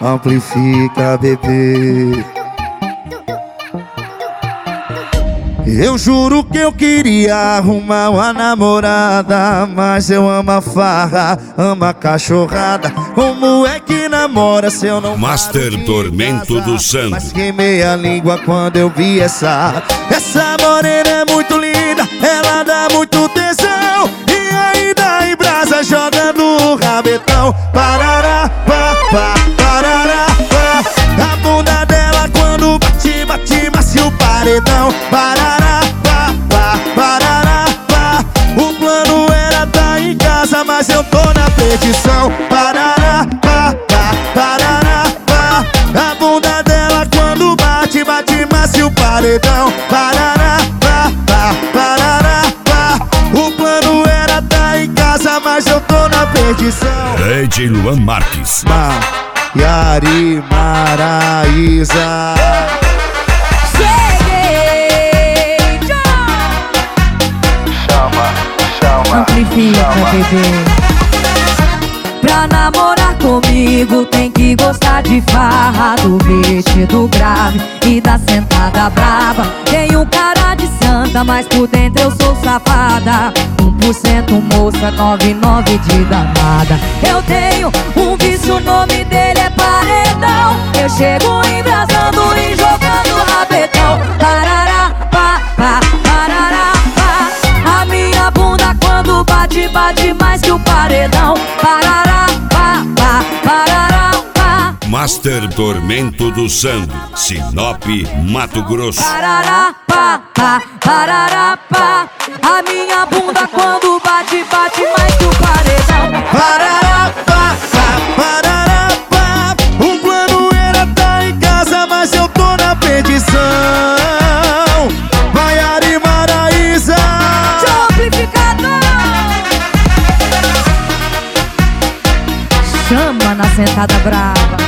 amplifica, bebê. Eu juro que eu queria arrumar uma namorada, mas eu amo a farra, amo a cachorrada. Como é que namora se eu não Master Tormento do Santo? Mas queimei a língua quando eu vi essa morena é muito linda, ela dá muito tesão. E ainda em brasa jogando o rabetão. Parará, pá, pá, parará, pá. A bunda dela quando bate, bate, macio o paredão. Parará, pá, pá, parará, pá. O plano era tá em casa, mas eu tô na perdição. Parará, pá, pá, parará, pá. A bunda dela quando bate, bate, macio o paredão. Parará, pá, pá, parará, pá. O plano era tá em casa, mas eu tô na perdição. DJ Luan Marques. Yari Maraísa. Amplifica, bebê. Pra namorar comigo tem que gostar de farra, do beat, do grave e da sentada brava. Tenho cara de santa, mas por dentro eu sou safada. 1% moça, 99% de danada. Eu tenho um vício, o nome dele é paredão. Eu chego embrasando e jogando rabetão. Parará, pá, pá, parará, pá. A minha bunda quando bate, bate mais que o paredão. Parará, pá, pá, parará, pá. Master Tormento do Santo, Sinop, Mato Grosso. Parará, pá, pá, parará, pá. A minha bunda quando bate, bate mais que o paredão. Parará, pá, pá, parará, pá. O plano era tá em casa, mas eu tô na perdição. Yari Maraísa. Amplificador. Chama na sentada brava.